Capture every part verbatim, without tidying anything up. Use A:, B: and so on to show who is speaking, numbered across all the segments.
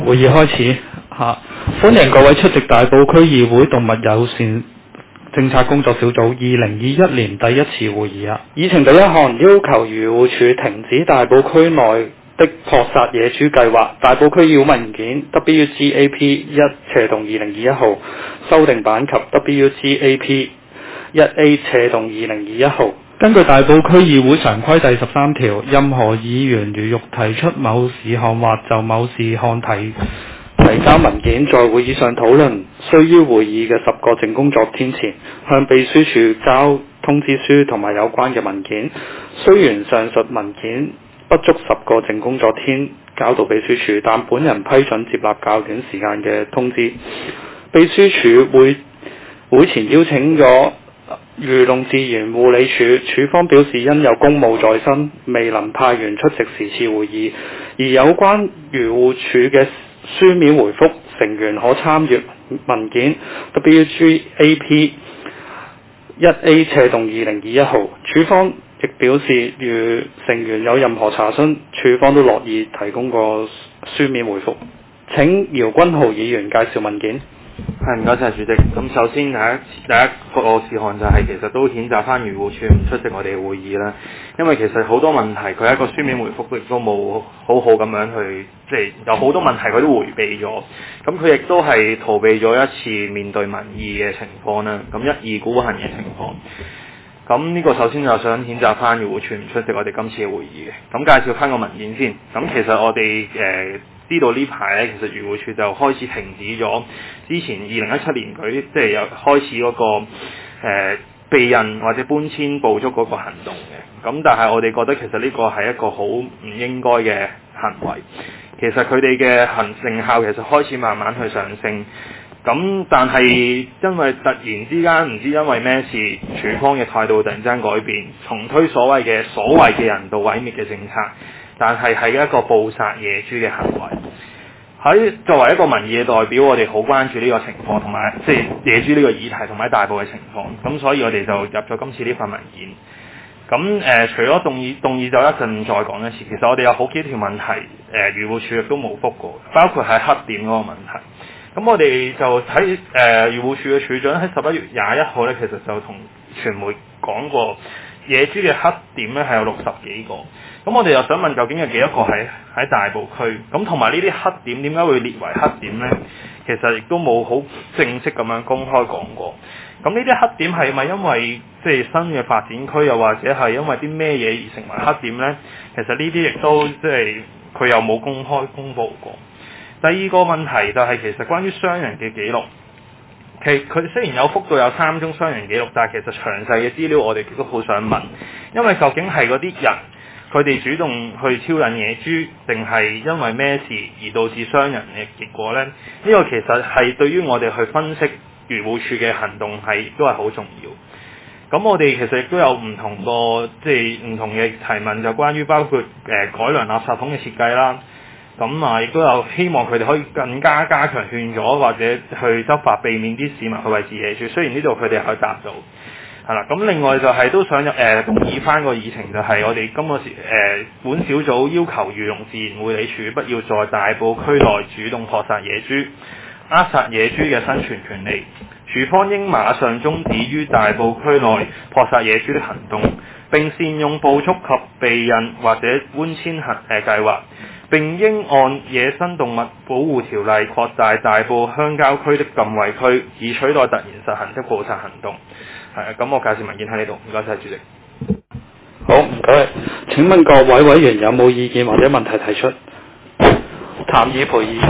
A: 會議開始嚇，歡迎各位出席大埔區議會動物友善政策工作小組二零二一年第一次會議啊！議程第一項要求漁護署停止大埔區內的撲殺野豬計劃，大埔區議會文件 W G A P 一斜動二零二一號修訂版及 W G A P 一 A 斜動二零二一號。根據大埔區議會常規第十三條，任何議員如欲提出某事項或就某事項提提交文件，在會議上討論，須於會議嘅十個正工作天前向秘書處交通知書同埋有關嘅文件。雖然上述文件不足十個正工作天交到秘書處，但本人批准接納較短時間嘅通知。秘書處會會前邀請咗漁農自然護理署，署方表示因有公務在身，未能派員出席時次會議，而有關漁護署嘅書面回覆，成員可參閱文件 W G A P 一 A 斜動二零二一號。署方亦表示，如成員有任何查詢，署方都樂意提供個書面回覆。請姚君豪議員介紹文件。
B: 係，唔該晒主席。咁首先第一第一個事項就係、是、其實都譴責翻漁護署唔出席我哋嘅會議啦，因為其實好多問題佢一個書面回覆亦都冇好好咁樣去，即係有好多問題佢都迴避咗，咁佢亦都係逃避咗一次面對民意嘅情況啦，咁一意孤行嘅情況。咁呢個首先就想譴責翻漁護署唔出席我哋今次嘅會議嘅。咁介紹翻個文件先。咁其實我哋誒、呃、知道呢排咧，其實漁護署就開始停止咗之前二零一七年佢即係有開始嗰、那個誒、呃、避孕或者搬遷捕捉嗰個行動嘅。咁但係我哋覺得其實呢個係一個好唔應該嘅行為。其實佢哋嘅行成效其實開始慢慢去上升。咁但係因為突然之間唔知因為咩事，署方嘅態度突然之間改變，重推所謂嘅所謂嘅人道毀滅嘅政策，但係係一個捕殺野豬嘅行為。喺作為一個民意嘅代表，我哋好關注呢個情況，同埋即係野豬呢個議題同埋大埔嘅情況。咁所以我哋就入咗今次呢份文件。咁誒、呃，除咗動議動議就一陣再講一次。其實我哋有好幾條問題，誒、呃、漁護署亦都冇覆過，包括係黑點嗰個問題。咁我哋就喺誒、呃、漁護署嘅署長喺十一月廿一號咧，其實就同傳媒講過野豬嘅黑點咧係有六十幾個。咁我哋又想問，究竟有幾多個喺喺大埔區？咁同埋呢啲黑點點解會列為黑點咧？其實亦都冇好正式咁樣公開講過。咁呢啲黑點係咪因為即係新嘅發展區，又或者係因為啲咩嘢而成為黑點咧？其實呢啲亦都即係佢又冇公開公佈過。第二個問題就係其實關於傷人嘅記錄，其實佢雖然有覆到有三宗傷人記錄，但係其實詳細嘅資料我哋亦都好想問，因為究竟係嗰啲人佢哋主動去挑釁野豬，定係因為咩事而導致傷人嘅結果呢？呢、呢個其實係對於我哋去分析漁護署嘅行動係都係好重要。咁我哋其實亦都有唔同個即係唔同嘅提問，就關於包括誒、呃、改良垃圾桶嘅設計啦。咁啊，亦都有希望佢哋可以更加加強勸阻或者去執法，避免啲市民去餵飼野豬。雖然呢度佢哋可以答到，係啦。咁另外就係、是、都想誒動議翻個議程，就係我哋今個時誒、呃、本小組要求漁農自然護理署不要在大埔區內主動撲殺野豬，扼殺野豬嘅生存權利。署方應馬上終止於大埔區內撲殺野豬的行動，並善用捕捉及避孕或者搬遷行誒計劃。並應按野生動物保護條例擴大大埔鄉郊區的禁餵區，以取代突然實行的捕殺行動。係咁，我介紹文件喺呢度。唔該晒主席。
A: 好，唔該。請問各位委員有冇意見或者問題提出？譚以培議員。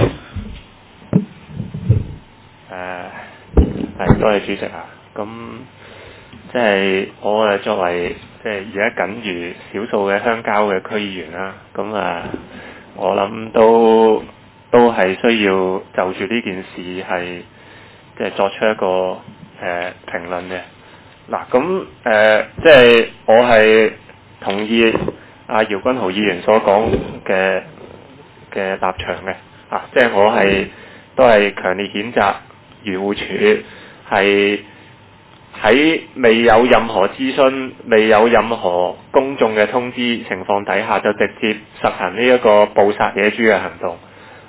C: 誒，係多謝主席啊。咁即係我誒作為即係而家僅餘少數嘅鄉郊嘅區議員啦。咁啊。我諗都都係需要就住呢件事係即係作出一個誒、呃、評論嘅。嗱咁誒即係我係同意阿姚君豪議員所講嘅嘅立場嘅。啊，即係我係都係強烈譴責漁護署係喺未有任何諮詢、未有任何公眾嘅通知情況底下，就直接實行呢一個捕殺野豬嘅行動。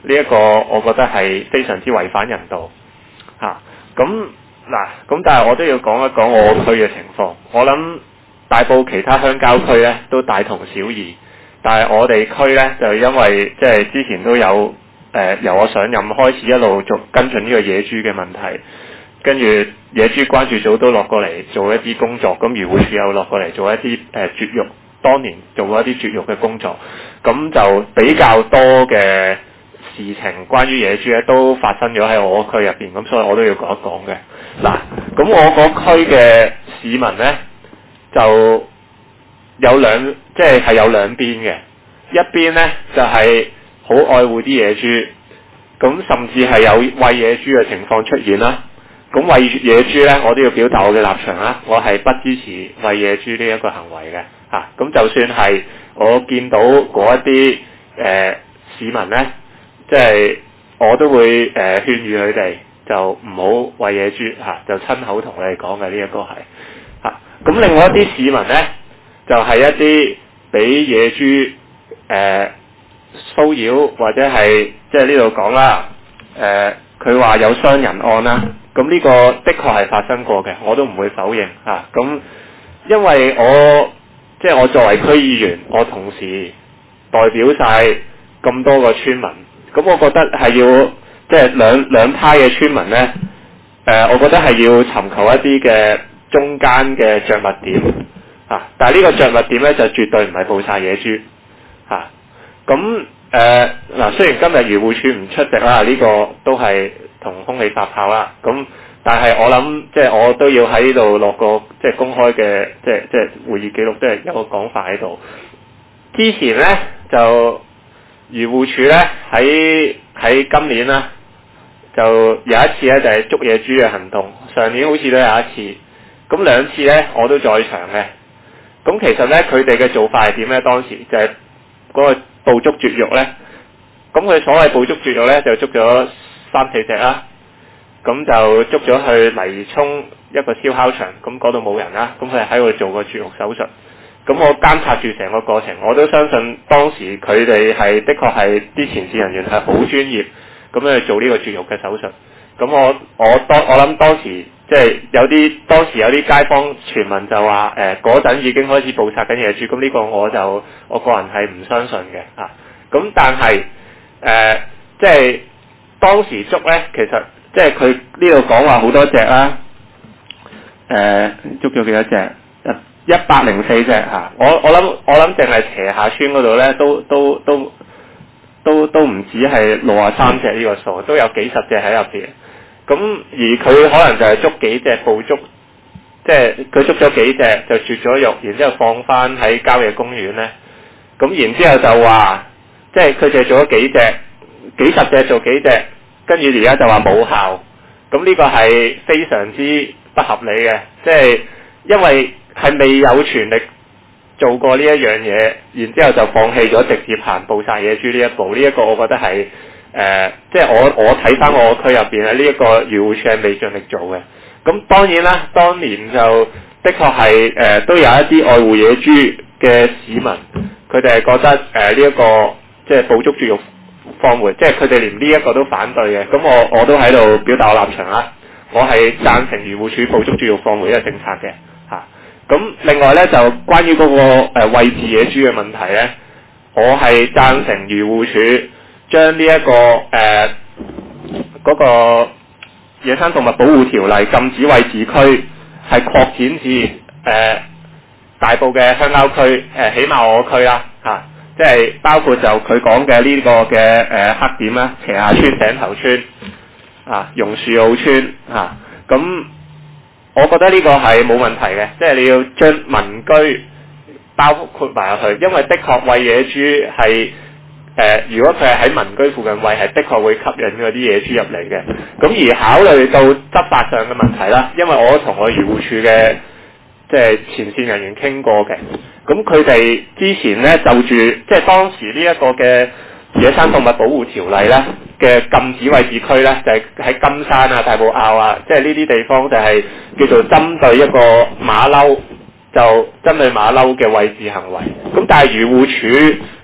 C: 呢一個我覺得係非常之違反人道嚇。咁嗱，咁但係我都要講一講我區嘅情況。我諗大埔其他鄉郊區咧都大同小異，但係我哋區咧就因為即係之前都有誒、呃、由我上任開始一路做跟進呢個野豬嘅問題，跟住野豬關注組都落過嚟做一啲工作，咁漁護署又落過嚟做一啲誒、呃、絕育，當年做過一啲絕育嘅工作，咁就比較多嘅事情關於野豬咧都發生咗喺我區入邊，咁所以我都要講一講嘅。嗱，咁我嗰區嘅市民咧就有兩，即係係有兩邊嘅，一邊咧就係、是、好愛護啲野豬，咁甚至係有餵野豬嘅情況出現啦。咁餵野豬咧，我都要表達我嘅立場啦，我係不支持餵野豬呢一個行為嘅嚇。咁、啊、就算係我見到嗰一啲誒市民咧，即係我都會誒、呃、勸喻佢哋就唔好餵野豬嚇、啊，就親口同你哋講嘅呢一個係嚇。咁、啊、另外一啲市民咧，就係、是、一啲俾野豬誒、呃、騷擾或者係即係呢度講啦，誒佢話有傷人案啦。咁呢個的確係發生過嘅，我都唔會否認嚇。咁、啊、因為我即係我作為區議員，我同時代表晒咁多個村民，咁我覺得係要即係兩兩派嘅村民呢，誒、呃，我覺得係要尋求一啲嘅中間嘅着物點嚇、啊。但係呢個着物點呢，就絕對唔係捕殺野豬嚇。咁誒嗱，雖然今日漁護署唔出席啦，呢、這個都係同空氣發炮啦，咁但係我諗即係我都要喺呢度落個即係公開嘅即係即係會議記錄，即係有個講法喺度。之前咧就漁護署咧喺喺今年啦，就有一次咧就係捉野豬嘅行動，上年好似都有一次，咁兩次咧我都在場嘅。咁其實咧佢哋嘅做法係點咧？當時就係嗰個捕捉絕育咧，咁佢所謂捕捉絕育咧就捉咗三四隻啦，咁就捉咗去泥涌一個燒烤場，咁嗰度冇人啦，咁佢係喺度做個絕育手術。咁我監察住成個過程，我都相信當時佢哋係的確係啲前線人員係好專業咁樣去做呢個絕育嘅手術。咁我我當我諗當時即係有啲當時有啲街坊傳聞就話誒嗰陣已經開始捕殺緊野豬，咁呢個我就我個人係唔相信嘅啊。咁但係誒、呃、即係。當時捉咧，其實即係佢呢度講話好多隻啦，誒、呃、捉咗幾多隻？一百零四隻嚇。我我諗我諗淨係斜下村嗰度咧，都都都都都唔止係六啊三隻呢個數，都有幾十隻喺入邊。咁而佢可能就係捉幾隻捕捉，即係佢捉咗幾隻就絕咗育，然之後放翻喺郊野公園咧。咁然之後就話，即係佢就做咗幾隻。幾十隻做幾隻，跟住而家就話冇效，咁呢個係非常之不合理嘅，即係因為係未有全力做過呢一樣嘢，然之後就放棄咗直接行捕殺野豬呢一步，呢、這、一個我覺得係誒、呃，即係我我睇翻我區入邊咧，呢、這、一個漁護署係未盡力做嘅。咁當然啦，當年就的確係誒都有一啲愛護野豬嘅市民，佢哋係覺得誒呢一個即係捕捉絕育放回，即係佢哋連呢一個都反對嘅，咁我我都喺度表達我立場啦。我係贊成漁護署捕捉絕育放回呢個政策嘅嚇。咁、啊、另外咧就關於嗰、那個誒餵飼野豬嘅問題咧，我係贊成漁護署將呢、這、一個誒嗰、呃那個野生動物保護條例禁止餵飼區係擴展至誒、呃、大埔嘅鄉郊區，誒、呃、起碼我區啦嚇。啊即係包括就佢講嘅呢個嘅誒、呃、黑點啦，斜下村、頂頭村啊、榕樹澳村啊，咁我覺得呢個係冇問題嘅，即係你要將民居包括埋入去，因為的確餵野豬係誒，如果佢係喺民居附近餵，係的確會吸引嗰啲野豬入嚟嘅。咁而考慮到執法上嘅問題啦，因為我同我漁護署嘅即係前線人員傾過嘅。咁佢哋之前咧就住即係當時呢一個嘅野生動物保護條例咧嘅禁止餵飼區咧，就係、是、喺金山啊、大埔坳啊，即係呢啲地方就係叫做針對一個馬騮，就針對馬騮嘅餵飼行為。咁但係漁護署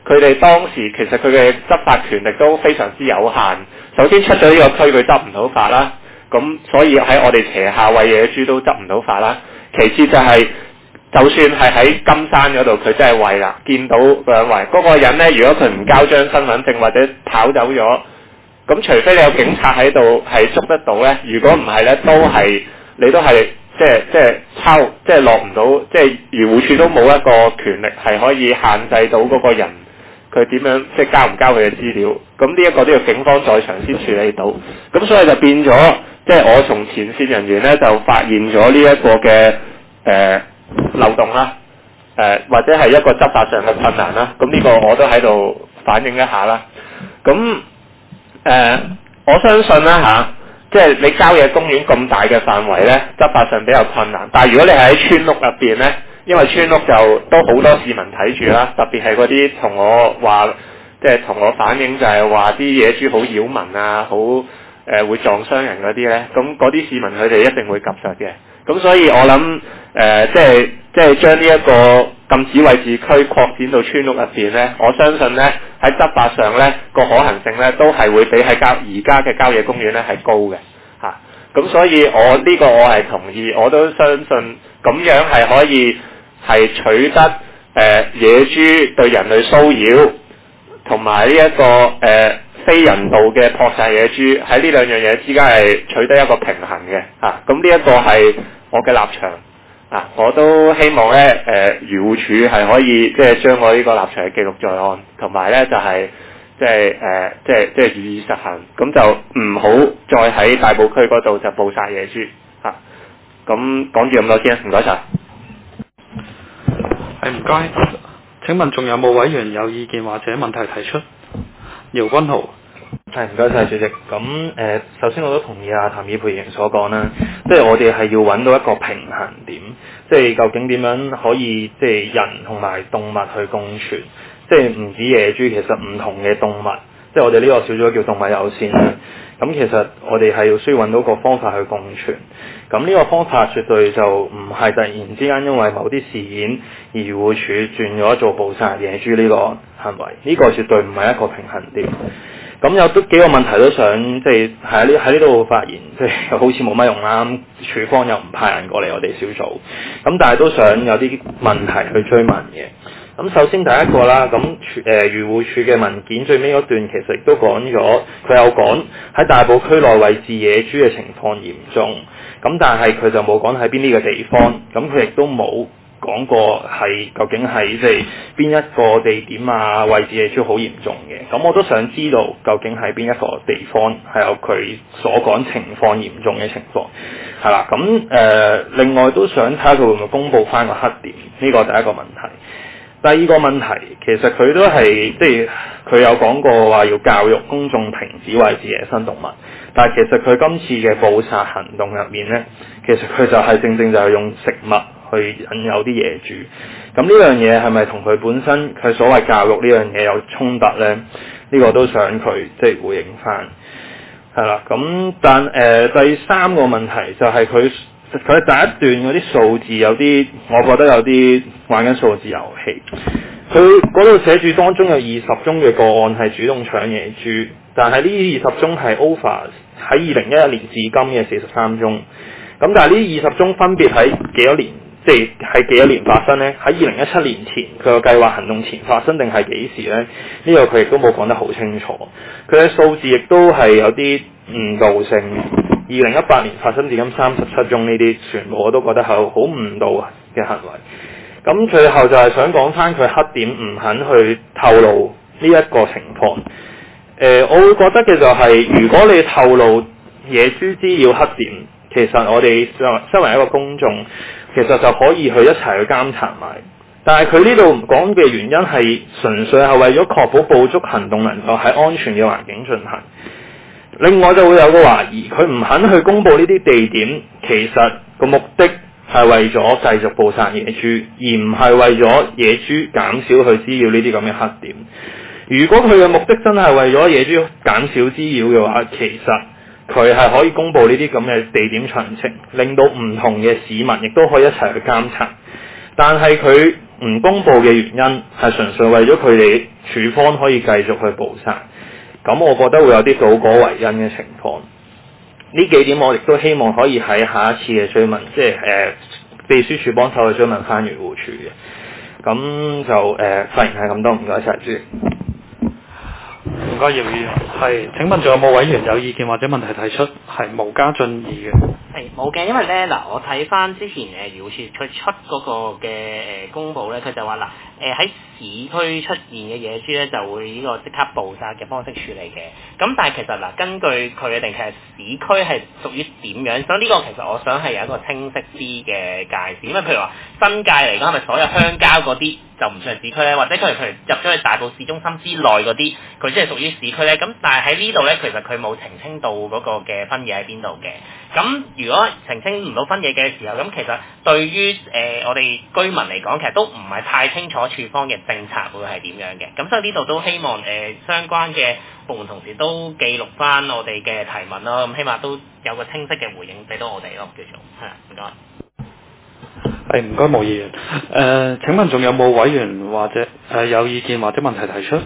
C: 佢哋當時其實佢嘅執法權力都非常之有限。首先出咗呢個區佢執唔到法啦，咁所以喺我哋旗下餵野豬都執唔到法啦。其次就係、是、就算係喺金山嗰度，佢真係餵啦，見到兩圍嗰個人咧，如果佢唔交張身份證或者跑走咗，咁除非你有警察喺度係捉得到咧，如果唔係咧，都係你都係即係即係抄即係落唔到，即係漁護署都冇一個權力係可以限制到嗰個人佢點樣即係交唔交佢嘅資料。咁呢一個都要警方在場先處理到。咁所以就變咗，即係我從前線人員咧就發現咗呢一個嘅誒、呃、漏洞啦，誒、呃、或者係一個執法上嘅困難啦。咁呢個我都喺度反映一下啦。咁誒、呃，我相信啦嚇、啊，即係你郊野公園咁大嘅範圍咧，執法上比較困難。但係如果你係喺村屋入邊咧，因為村屋就都好多市民睇住啦，特別係嗰啲同我話，即係同我反映就係話啲野豬好擾民啊，好誒、呃、會撞傷人嗰啲咧，咁嗰啲市民佢哋一定會及實嘅。咁所以我諗誒、呃，即係即係將呢一個禁止餵飼區擴展到村屋入邊咧，我相信咧喺執法上咧個可行性咧都係會比喺郊而家嘅郊野公園咧係高嘅嚇。咁、啊、所以我呢、這個我係同意，我都相信咁樣係可以係取得誒、呃、野豬對人類騷擾同埋呢一個誒、呃、非人道嘅撲殺野豬喺呢兩樣嘢之間係取得一個平衡嘅嚇。咁呢一個係我嘅立場。啊！我都希望咧，誒、呃、漁護署係可以即係將我呢個立場記錄在案，同埋咧就係、是、即係誒即係即係予以實行，咁就唔好再喺大埔區嗰度就捕殺野豬嚇。咁講住咁多先，唔該晒。
A: 係唔該。請問仲有冇委員有意見或者問題提出？姚君豪。
B: 係唔該晒主席。咁誒、呃，首先我都同意阿譚以培議員所講啦，即係我哋係要揾到一個平衡點，即係究竟點樣可以即係人同埋動物去共存，即係唔止野豬，其實唔同嘅動物，即係我哋呢個小組叫動物友善啦。咁其實我哋係要需要揾到個方法去共存。咁呢個方法絕對就唔係突然之間因為某啲事件而漁護署轉咗做捕殺野豬呢個行為，呢、這個絕對唔係一個平衡點。咁有都幾個問題都想即係喺呢喺呢度發言，即係好似冇乜用啦。署方又唔派人過嚟我哋小組，咁但係都想有啲問題去追問嘅。咁首先第一個啦，咁誒漁護署嘅文件最尾嗰段其實亦都講咗，佢有講喺大埔區內餵飼野豬嘅情況嚴重，咁但係佢就冇講喺邊呢個地方，咁佢亦都冇講過係究竟係即係邊一個地點啊餵飼野豬好嚴重嘅。咁我都想知道究竟喺邊一個地方係有佢所講情況嚴重嘅情況，係啦。咁誒、呃、另外都想睇下佢會唔會公佈翻個黑點，呢個第一個問題。第二個問題其實佢都係即係佢有講過話要教育公眾停止餵飼野生動物，但係其實佢今次嘅捕殺行動入面咧，其實佢就係正正就係用食物去引誘啲野豬。咁呢樣嘢係咪同佢本身佢所謂教育呢樣嘢有衝突咧？呢、這個都想佢即係回應翻。係啦，咁但誒、呃、第三個問題就係佢佢第一段嗰啲數字有啲，我覺得有啲玩緊數字遊戲。佢嗰度寫住當中有二十宗嘅個案係主動搶野豬，但係呢二十宗係 over 喺二零一一年至今嘅四十三宗。咁但係呢二十宗分別喺幾多年，即係喺幾多年發生呢？喺二零一七年前佢個計劃行動前發生定係幾時呢？呢、呢個佢亦都冇講得好清楚。佢嘅數字亦都係有啲誤導性。二零一八年發生至今三十七宗呢啲，全部我都覺得係好誤導嘅行為。咁最後就係想講翻佢黑點唔肯去透露呢一個情況。誒、呃，我會覺得嘅就係、是，如果你透露野豬資料黑點，其實我哋身為一個公眾，其實就可以去一齊去監察埋。但係佢呢度講嘅原因係純粹係為咗確保捕捉行動能夠喺安全嘅環境進行。另外就會有個懷疑，佢唔肯去公佈呢啲地點，其實個目的係為咗繼續捕殺野豬，而唔係為咗野豬減少去滋擾呢啲咁嘅黑點。如果佢嘅目的真係為咗野豬減少滋擾嘅話，其實佢係可以公佈呢啲咁嘅地點詳情，令到唔同嘅市民亦都可以一齊去監察。但係佢唔公佈嘅原因係純粹為咗佢哋處方可以繼續去捕殺，咁我覺得會有啲倒果為因嘅情況。呢幾點我亦都希望可以喺下一次嘅追問，即係誒、呃、秘書處幫手去追問翻漁護署嘅。咁就誒、呃、發言係咁多，唔該晒主席。
A: 唔該，姚議員。係，請問仲有冇委員有意見或者問題提出？係毛家俊議員。
D: 係冇嘅，因為咧嗱，我睇翻之前誒漁護署佢出嗰個嘅誒公佈咧，佢就話嗱誒喺市區出現嘅野豬咧，就會呢個即刻捕殺嘅方式處理嘅。咁但係其實嗱，根據佢嘅定義，市區係屬於點樣？所以呢個其實我想係有一個清晰啲嘅界線。因為譬如話新界嚟講，係咪所有鄉郊嗰啲就唔算係市區咧？或者佢譬如入咗去大埔市中心之內嗰啲，佢先係屬於市區咧？咁但係喺呢度咧，其實佢冇澄清到嗰個嘅分野喺邊度嘅。咁如果澄清唔到分野嘅時候，咁其實對於誒、呃、我哋居民嚟講，其實都唔係太清楚處方嘅政策會係點樣嘅。咁所以呢度都希望誒、呃、相關嘅部門同事都記錄翻我哋嘅提問咯。咁起碼都有個清晰嘅回應俾到我哋咯，叫做係唔該。
A: 係唔該，毛議員。誒、呃，請問仲有冇委員或者誒、呃、有意見或者問題提出？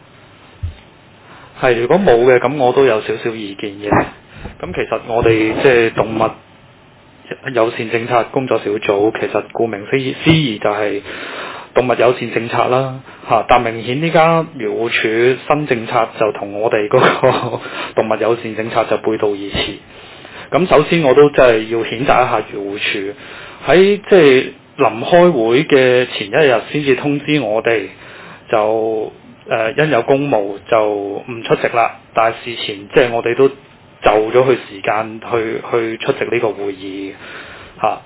A: 係，如果冇嘅，咁我都有少少意見嘅。咁其實我哋即係動物友善政策工作小組，其實顧名思義思義就係動物友善政策啦，嚇！但明顯呢家漁護署新政策就同我哋嗰個動物友善政策就背道而馳。咁首先我都真係要譴責一下漁護署，喺即係臨開會嘅前一日先至通知我哋，就誒、呃、因有公務就唔出席啦。但係事前即係我哋都就咗去時間去去出席呢個會議嚇、啊。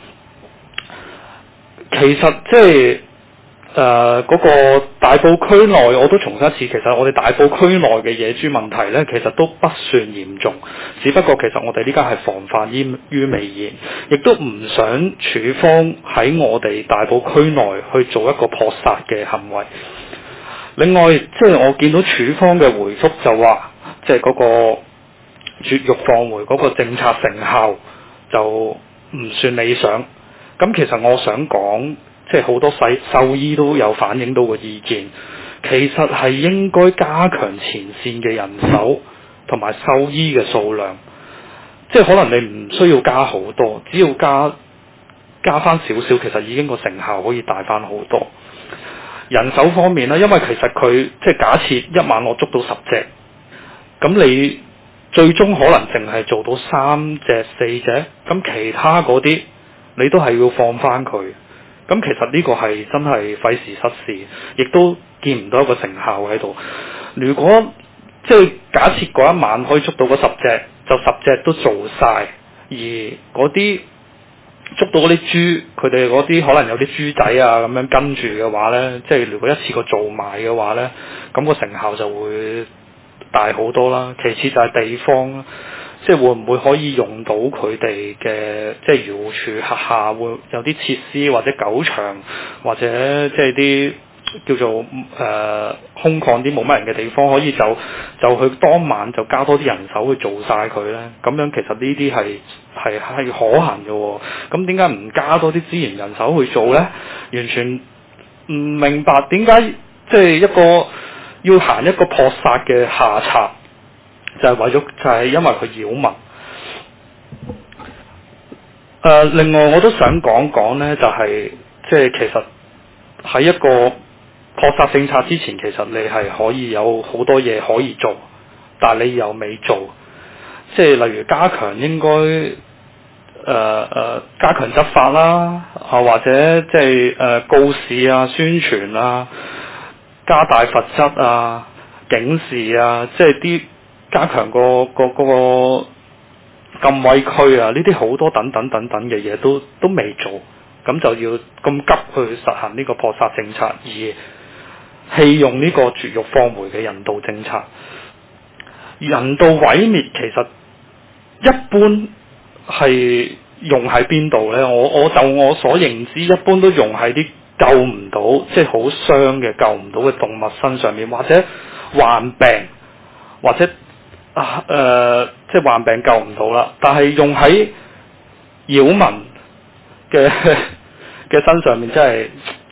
A: 其實即係誒嗰個大埔區內，我都重申一次，其實我哋大埔區內嘅野豬問題呢，其實都不算嚴重，只不過其實我哋呢家係防範於於未然，亦都唔想處方喺我哋大埔區內去做一個撲殺嘅行為。另外，即係我見到處方嘅回覆就話，即係嗰個絕育放回嗰個政策成效就唔算理想。咁其實我想講，即係好多獸獸醫都有反映到個意見，其實係應該加強前線嘅人手同埋獸醫嘅數量。即係可能你唔需要加好多，只要加加翻少少，其實已經個成效可以大翻好多。人手方面咧，因為其實佢即係假設一晚我捉到十隻，咁你最終可能淨係做到三隻四隻，咁其他嗰啲你都係要放翻佢。咁其實呢個係真係費時失事，亦都見唔到一個成效喺度。如果即係假設嗰一晚可以捉到嗰十隻，就十隻都做晒，而嗰啲捉到嗰啲豬，佢哋嗰啲可能有啲豬仔啊咁樣跟住嘅話呢，即係如果一次過做埋嘅話呢，咁個成效就會大好多啦。其次就係地方啦，即係會唔會可以用到佢哋嘅，即係漁護署轄下會有啲設施或者狗場或者即係啲叫做誒、呃、空曠啲冇乜人嘅地方，可以就就去當晚就加多啲人手去做晒佢呢。咁樣其實呢啲係係係可行嘅喎。咁點解唔加多啲資源人手去做呢？完全唔明白點解即係一個要行一個撲殺嘅下策，就係、是、為咗就係、是、因為佢擾民。誒、呃，另外我都想講講呢，就係即係其實喺一個撲殺政策之前，其實你係可以有好多嘢可以做，但係你又未做。即係例如加強應該誒誒加強執法啦，啊或者即係誒告示啊、宣傳啊、加大罰則啊、警示啊，即係啲加強個個嗰個禁餵區啊，呢啲好多等等等等嘅嘢都都未做，咁就要咁急去實行呢個撲殺政策，而棄用呢個絕育放回嘅人道政策。人道毀滅其實一般係用喺邊度呢？我我就我所認知，一般都用喺啲救唔到，即係好傷嘅救唔到嘅動物身上面，或者患病，或者啊誒、呃，即係患病救唔到啦。但係用喺擾民嘅嘅身上面，真係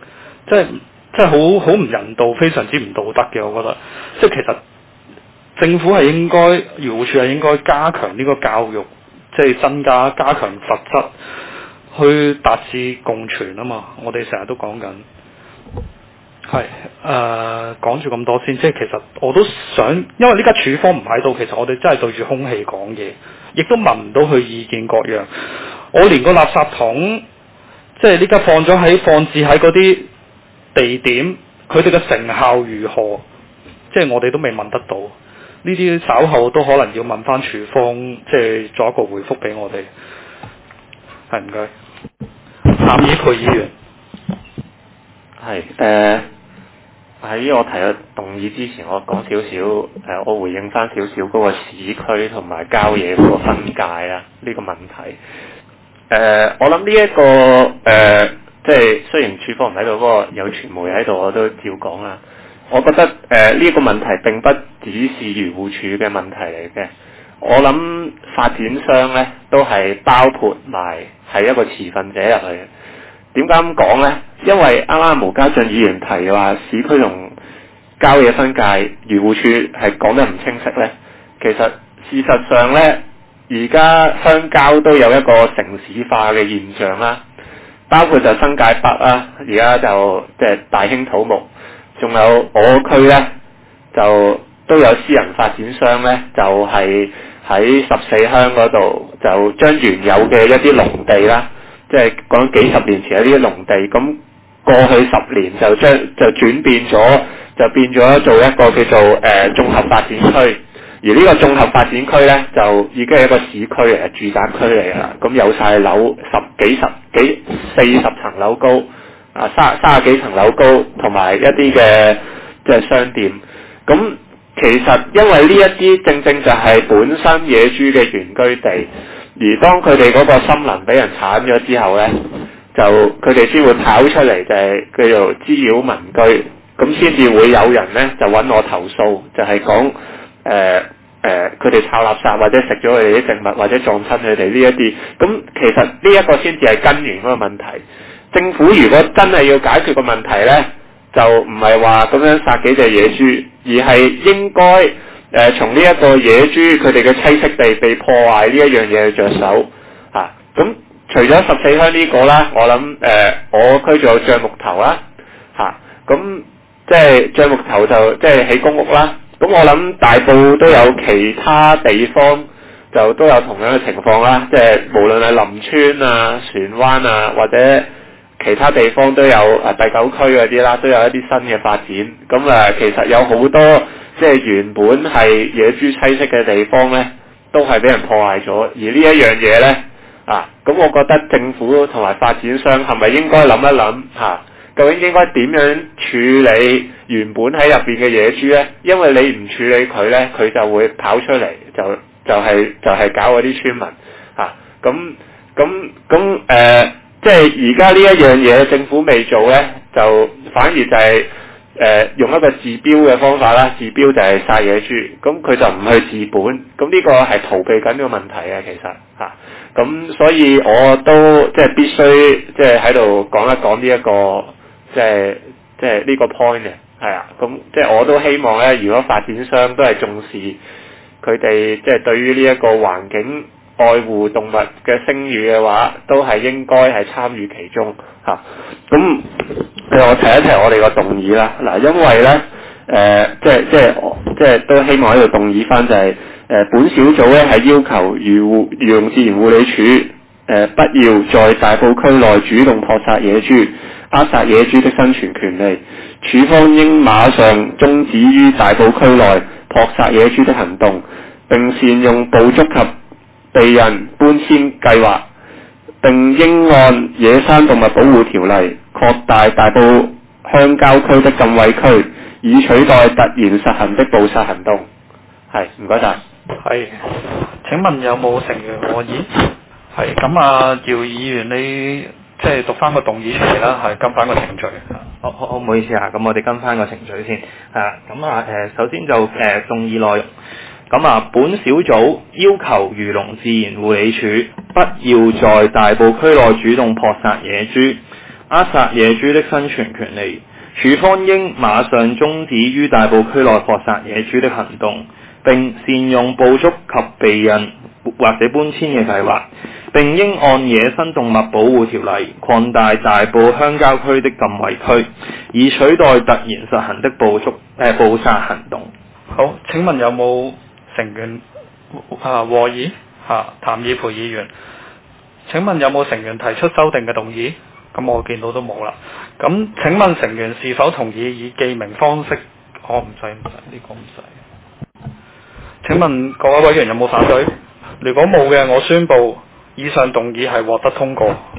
A: 即係即係好好唔人道，非常之唔道德嘅，我覺得。即係其實政府係應該，漁護署係應該加強呢個教育，即係增加加強罰則，去達至共存啊嘛。我哋成日都講緊。係誒講住咁多先，即係其實我都想，因為呢家處方唔喺度，其實我哋真係對住空氣講嘢，亦都問唔到佢意見各樣。我連個垃圾桶，即係呢家放咗喺放置喺嗰啲地點，佢哋嘅成效如何，即係我哋都未問得到。呢啲稍後都可能要問翻處方，即係做一個回覆俾我哋。係唔該，譚以培議員。
C: 係誒喺我提嘅動議之前，我講少少誒，我回應翻少少嗰個市區同埋郊野嗰個分界啦，呢、這個問題。誒、呃，我諗呢一個誒、呃，即係雖然處方唔喺度，不過有傳媒喺度，我都照講啦。我覺得誒呢、呃這個問題並不只是漁護署嘅問題嚟嘅，我諗發展商咧都係包括埋係一個持份者入去嘅。點解咁講呢？因為啱啱毛家俊議員提話市區同郊野分界，漁護署係講得唔清晰呢。其實事實上呢，而家鄉郊都有一個城市化嘅現象啦，包括就新界北啦，而家就即係大興土木，仲有我區呢，就都有私人發展商呢，就係喺十四鄉嗰度就將原有嘅一啲農地啦。即係講幾十年前一啲農地，咁過去十年就將就轉變咗，就變咗做一個叫做誒、呃、綜合發展區。而呢個綜合發展區咧，就已經係一個市區嚟，住宅區嚟㗎啦。咁有晒樓，十幾十幾四十層樓高，啊三三十幾層樓高，同埋一啲嘅即係商店。咁其實因為呢一啲正正就係本身野豬嘅原居地。而當佢哋嗰個森林俾人剷咗之後呢，就佢哋先會跑出嚟，就係叫做滋擾民居，咁先至會有人呢就揾我投訴，就係講誒誒佢哋炒垃圾或者食咗佢哋啲植物或者撞親佢哋呢一啲，咁其實呢一個先至係根源嗰個問題。政府如果真係要解決個問題呢，就唔係話咁樣殺幾隻野豬，而係應該。誒、呃、從呢一個野豬佢哋嘅棲息地被破壞呢一樣嘢去着手嚇，咁、啊、除咗十四鄉呢個啦，我諗誒、呃、我區仲有橡木頭啦嚇，咁、啊、即係橡木頭就即係起公屋啦，咁我諗大埔都有其他地方就都有同樣嘅情況啦，即係無論係林村啊、船灣啊或者其他地方都有誒第九區嗰啲啦，都有一啲新嘅發展，咁誒、啊、其實有好多。即係原本係野豬棲息嘅地方呢，都係俾人破壞咗。而呢一樣嘢呢，啊，咁我覺得政府同埋發展商係咪應該諗一諗嚇、啊，究竟應該點樣處理原本喺入邊嘅野豬呢？因為你唔處理佢呢，佢就會跑出嚟，就就係、是、就係、是、搞嗰啲村民嚇。咁咁咁誒，即係而家呢一樣嘢政府未做呢，就反而就係、是。誒、呃、用一個治標嘅方法啦，治標就係殺野豬，咁佢就唔去治本，咁呢個係逃避緊呢個問題嘅其實嚇，咁、啊、所以我都即係必須即係喺度講一講呢、這、一個即係即係呢個 point 嘅，係啊，咁即係我都希望咧，如果發展商都係重視佢哋即係對於呢一個環境愛護動物嘅聲譽嘅話，都係應該係參與其中嚇，咁、啊。我提一提我哋個動議啦，嗱，因為咧，誒、呃，即係即係即係都希望喺度動議翻就係、是，誒、呃，本小組咧係要求漁護漁農自然護理署，誒、呃，不要在大埔區內主動撲殺野豬，扼殺野豬的生存權利，署方應馬上終止於大埔區內撲殺野豬的行動，並善用捕捉及避人搬遷計劃。並應按野生動物保護條例擴大大埔鄉郊區的禁餵區，以取代突然實行的捕殺行動。係，唔該晒。
A: 係，請問有冇成員可以？係，咁啊，姚議員你即係讀翻個動議出嚟啦，係跟翻個程序。
B: 好好好，唔好意思啊，咁我哋跟翻個程序先。係啦，咁啊誒，首先就誒、呃、動議內容。咁啊，本小組要求漁農自然護理署不要在大埔區內主動撲殺野豬，扼扼殺野豬的生存權利，署方應馬上終止於大埔區內撲殺野豬的行動，並善用捕捉及避孕或者搬遷嘅計劃，並應按野生動物保護條例擴大大埔鄉郊區的禁餵區，以取代突然實行的捕捉誒、呃、捕殺行動。
A: 好，請問有冇成員啊和議嚇譚以培議員？請問有冇成員提出修訂嘅動議？咁我見到都冇啦。咁請問成員是否同意以記名方式？我唔使唔使，呢個唔使。請問各位委員有冇反對？如果冇嘅，我宣布以上動議係獲得通過。